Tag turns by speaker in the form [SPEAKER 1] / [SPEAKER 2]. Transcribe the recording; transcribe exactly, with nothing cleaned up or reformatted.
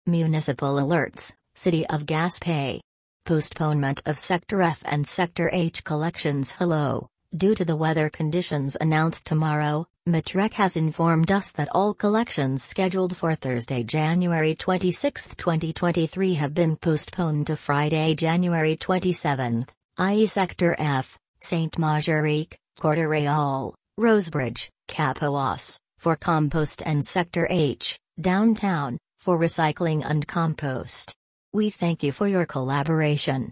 [SPEAKER 1] Municipal alerts, City of Gaspé. Postponement of Sector F and Sector H collections. Hello, due to the weather conditions announced tomorrow, Matrec has informed us that all collections scheduled for Thursday, January twenty-sixth, twenty twenty-three have been postponed to Friday, January twenty-seventh, that is Sector F, Saint Marguerite, Corte-Real, Rosebridge, Capoas, for compost, and Sector H, Downtown, for recycling and compost. We thank you for your collaboration.